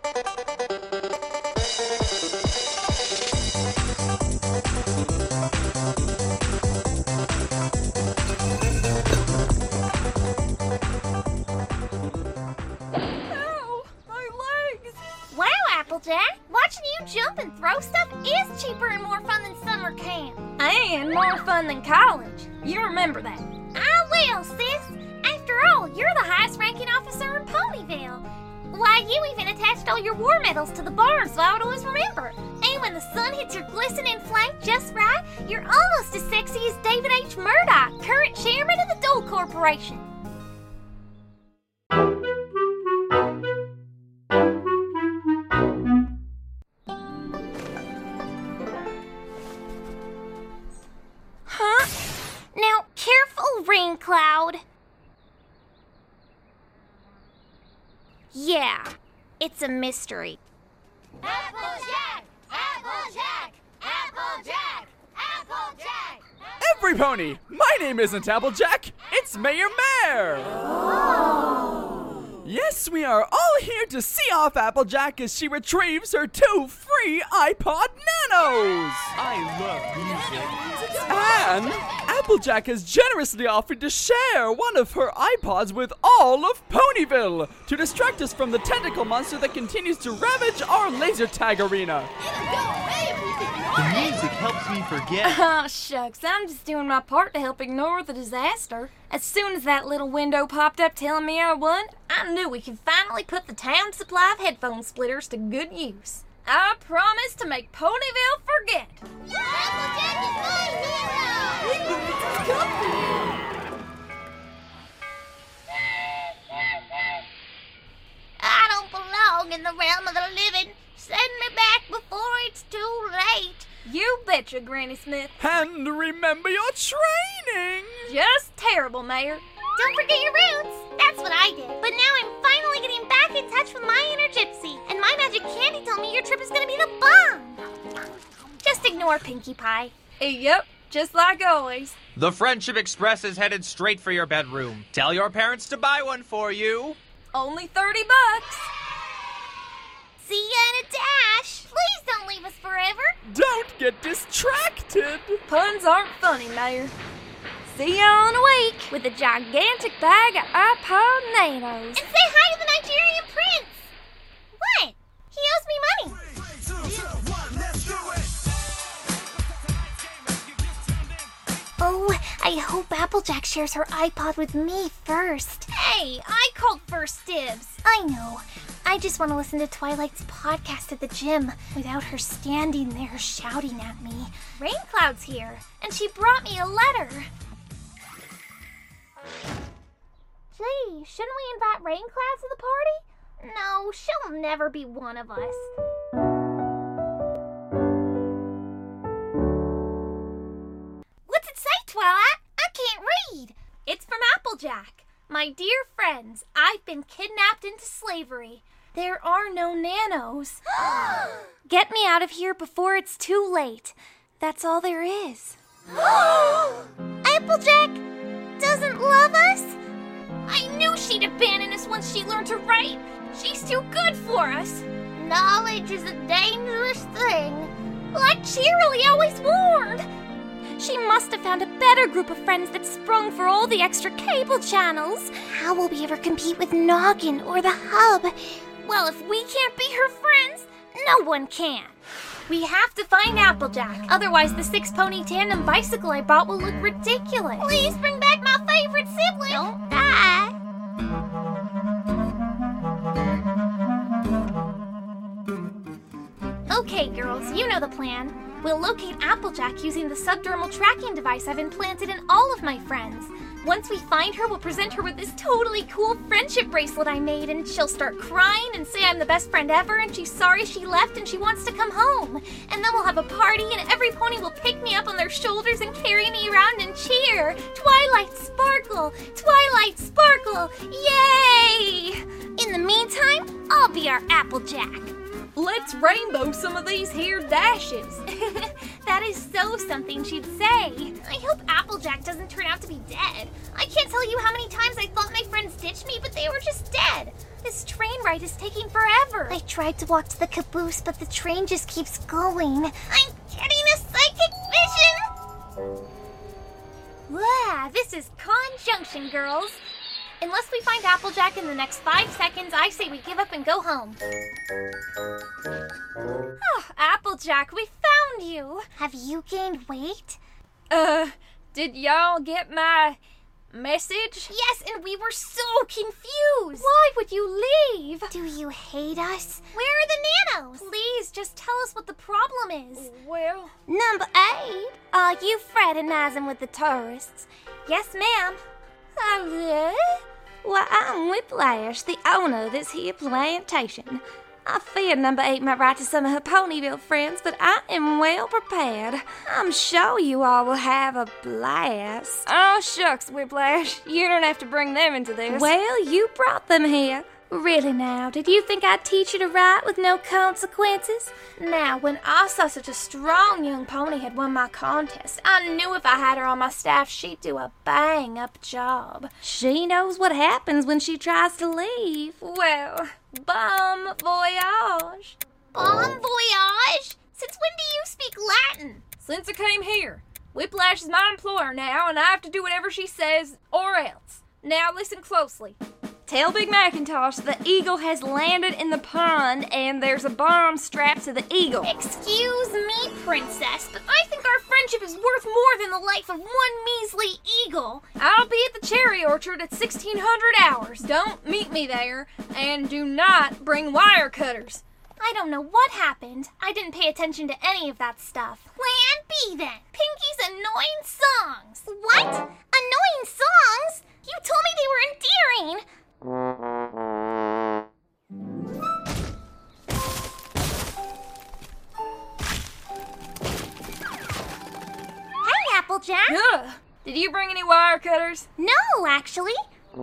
Applejack, watching you jump and throw stuff is cheaper and more fun than summer camp. And more fun than college. You remember that. I will, sis. After all, you're the highest-ranking officer in Ponyville. Why, you even attached all your war medals to the barn so I would always remember. And when the sun hits your glistening flank just right, you're almost as sexy as David H. Murdoch, current chairman of the Dole Corporation. Now, careful, Rain Cloud. Yeah, it's a mystery. Applejack! Applejack! Applejack! Applejack! Every pony! My name isn't Applejack, it's Mayor Mare! Oh. Yes, we are all here to see off Applejack as she retrieves her 2 free iPod Nanos! I love music. And Applejack has generously offered to share one of her iPods with all of Ponyville to distract us from the tentacle monster that continues to ravage our laser tag arena. The music helps me forget. Oh, shucks. I'm just doing my part to help ignore the disaster. As soon as that little window popped up telling me I won, I knew we could finally put the town supply of headphone splitters to good use. I promise to make Ponyville forget. Applejack is my hero! I don't belong in the realm of the living. Send me back before it's too late. You betcha, Granny Smith. And remember your training! Just terrible, Mayor. Don't forget your roots. That's what I did. But now I'm finally getting back in touch with my inner gypsy. And my magic candy told me your trip is going to be the bomb. Just ignore Pinkie Pie. Yep, just like always. The Friendship Express is headed straight for your bedroom. Tell your parents to buy one for you. Only $30. See ya in a dash. Please don't leave us forever. Don't get distracted! Puns aren't funny, Mayor. See ya in a week with a gigantic bag of iPod Nanos. And say hi to the Nigerian prince. What? He owes me money. Oh, I hope Applejack shares her iPod with me first. Hey, I called first dibs. I know. I just want to listen to Twilight's podcast at the gym without her standing there shouting at me. Rain Cloud's here, and she brought me a letter. Gee, shouldn't we invite Rain Cloud to the party? No, she'll never be one of us. What's it say, Twilight? I can't read. It's from Applejack. My dear friends, I've been kidnapped into slavery. There are no nanos. Get me out of here before it's too late. That's all there is. Applejack doesn't love us? I knew she'd abandon us once she learned to write. She's too good for us. Knowledge is a dangerous thing. Like Cheerilee always warned. She must have found a better group of friends that sprung for all the extra cable channels. How will we ever compete with Noggin or the Hub? Well, if we can't be her friends, no one can. We have to find Applejack. Otherwise, the 6-pony tandem bicycle I bought will look ridiculous. Please bring back my favorite sibling. Don't die. Okay, girls, you know the plan. We'll locate Applejack using the subdermal tracking device I've implanted in all of my friends. Once we find her, we'll present her with this totally cool friendship bracelet I made, and she'll start crying and say I'm the best friend ever, and she's sorry she left and she wants to come home. And then we'll have a party, and every pony will pick me up on their shoulders and carry me around and cheer. Twilight Sparkle! Twilight Sparkle! Yay! In the meantime, I'll be our Applejack. Let's rainbow some of these here dashes. That is so something she'd say. I hope Applejack doesn't turn out to be dead. I can't tell you how many times I thought my friends ditched me, but they were just dead. This train ride is taking forever. I tried to walk to the caboose, but the train just keeps going. I'm getting a psychic vision! Wow, this is Conjunction, girls. Unless we find Applejack in the next 5 seconds, I say we give up and go home. Oh, Applejack, we found you. Have you gained weight? Did y'all get my message? Yes, and we were so confused. Why would you leave? Do you hate us? Where are the nanos? Please, just tell us what the problem is. Well, Number 8. are you fraternizing with the tourists? Yes, ma'am. Oh, yeah? Well, I'm Whiplash, the owner of this here plantation. I fear Number 8 might write to some of her Ponyville friends, but I am well prepared. I'm sure you all will have a blast. Oh, shucks, Whiplash. You don't have to bring them into this. Well, you brought them here. Really now, did you think I'd teach you to write with no consequences? Now, when I saw such a strong young pony had won my contest, I knew if I had her on my staff, she'd do a bang-up job. She knows what happens when she tries to leave. Well, bon voyage. Bon voyage? Since when do you speak Latin? Since I came here. Whiplash is my employer now, and I have to do whatever she says, or else. Now listen closely. Tell Big Macintosh the eagle has landed in the pond and there's a bomb strapped to the eagle. Excuse me, princess, but I think our friendship is worth more than the life of one measly eagle. I'll be at the cherry orchard at 1600 hours. Don't meet me there, and do not bring wire cutters. I don't know what happened. I didn't pay attention to any of that stuff. Plan B then. Pinky's annoying songs. What? Annoying songs? You told me they were endearing. Hey, Applejack. Ugh. Did you bring any wire cutters? No, actually.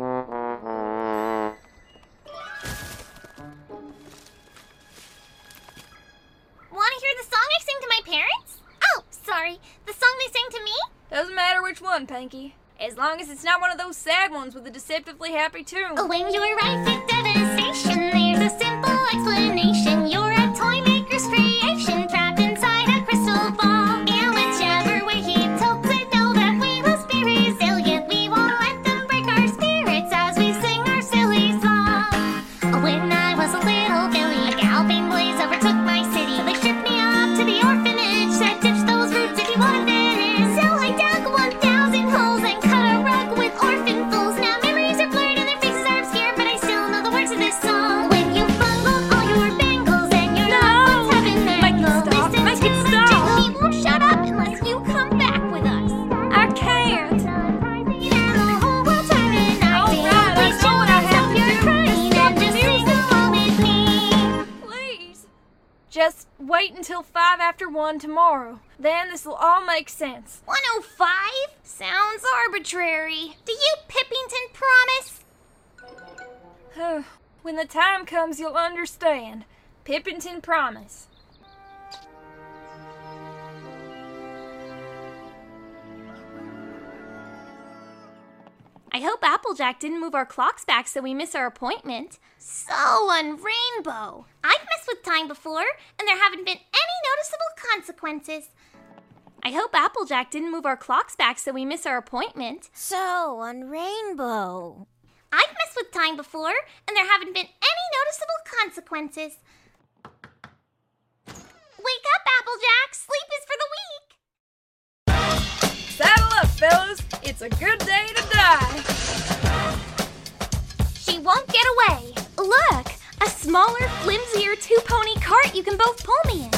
Want to hear the song I sing to my parents? Oh, sorry. The song they sang to me? Doesn't matter which one, Pinky. As long as it's not one of those sad ones with a deceptively happy tune. When you're rife with devastation, there's a simple explanation. You're a toy maker's creation, trapped inside a crystal ball. And whichever way he tilts it, know that we must be resilient. We won't let them break our spirits as we sing our silly song. When I was a little Billy, a galloping blaze overtook my city. They shipped me off to the orphanage, said ditch those roots if you want to finish. So I dug 1,000 holes and cut a rug with orphan fools. Now memories are blurred and their faces are obscure, but I still know the words of this song. When you bungled all your bangles and your loved ones have been mangled, listen Make to it the stop. jingle. He won't shut up unless you come back with us. I can't. And the whole world's harmonizing. All right, I Please know what I shut have up to your do. crying Stop and the just sing music. along with me. Please. Just wait until 1 after 1 tomorrow. Then this will all make sense. 105? Sounds arbitrary. Do you Pippington promise? When the time comes, you'll understand. Pippington promise. I hope Applejack didn't move our clocks back so we miss our appointment. So on Rainbow. I've messed with time before, and there haven't been any noticeable consequences. I hope Applejack didn't move our clocks back so we miss our appointment. So, on Rainbow. I've messed with time before, and there haven't been any noticeable consequences. Wake up, Applejack! Sleep is for the weak! Saddle up, fellas. It's a good day to die. She won't get away. Look, a smaller, flimsier two-pony cart you can both pull me in.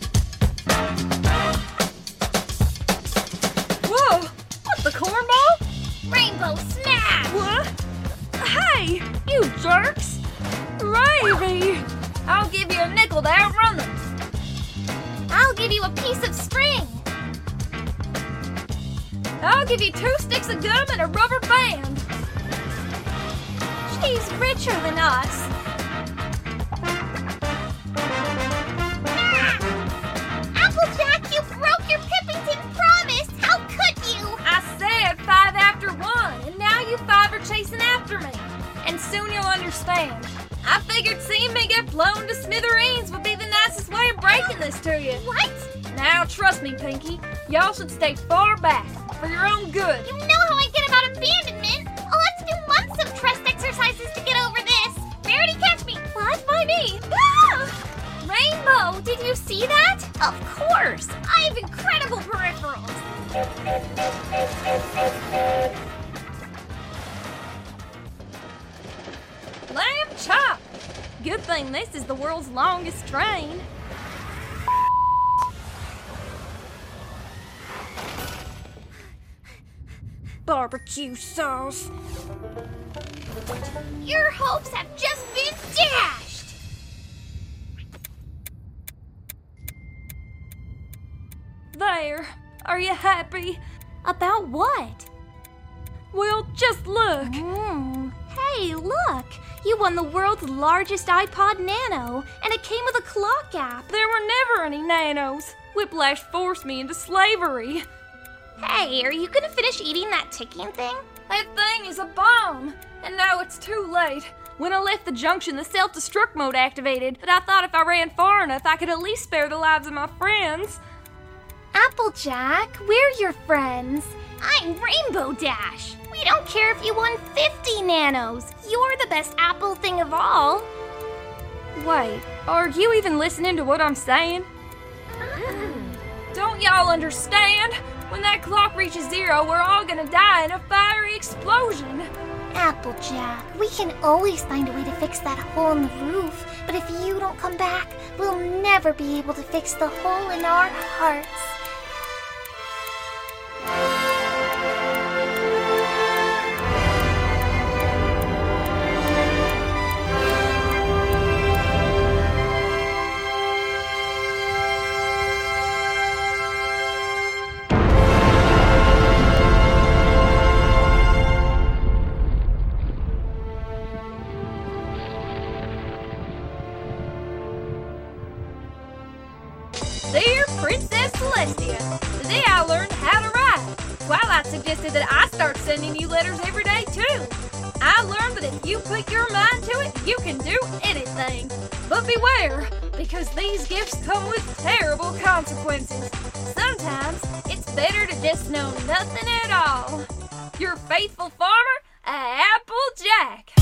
Whoa! What, the cornball? Rainbow smash! What? Hey, you jerks! Gravy! I'll give you a nickel to outrun them. I'll give you a piece of string. I'll give you 2 sticks of gum and a rubber band. She's richer than us. Ah! Applejack, you broke your to you. What? Now, trust me, Pinky. Y'all should stay far back for your own good. You know how I get about abandonment. I'll have to do months of trust exercises to get over this. Verity, catch me. What? Why me? Ah! Rainbow, did you see that? Of course. I have incredible peripherals. Lamb chop! Good thing this is the world's longest train. Barbecue sauce. Your hopes have just been dashed. There. Are you happy? About what? Well, just look. Hey, look. You won the world's largest iPod Nano, and it came with a clock app. There were never any nanos. Whiplash forced me into slavery. Hey, are you gonna finish eating that ticking thing? That thing is a bomb. And now it's too late. When I left the junction, the self-destruct mode activated, but I thought if I ran far enough, I could at least spare the lives of my friends. Applejack, we're your friends. I'm Rainbow Dash. We don't care if you won 50 nanos. You're the best apple thing of all. Wait, are you even listening to what I'm saying? Don't y'all understand? When that clock reaches 0, we're all gonna die in a fiery explosion. Applejack, we can always find a way to fix that hole in the roof. But if you don't come back, we'll never be able to fix the hole in our hearts. Dear Princess Celestia, today I learned how to write. Twilight suggested that I start sending you letters every day too. I learned that if you put your mind to it, you can do anything. But beware, because these gifts come with terrible consequences. Sometimes it's better to just know nothing at all. Your faithful farmer, Applejack.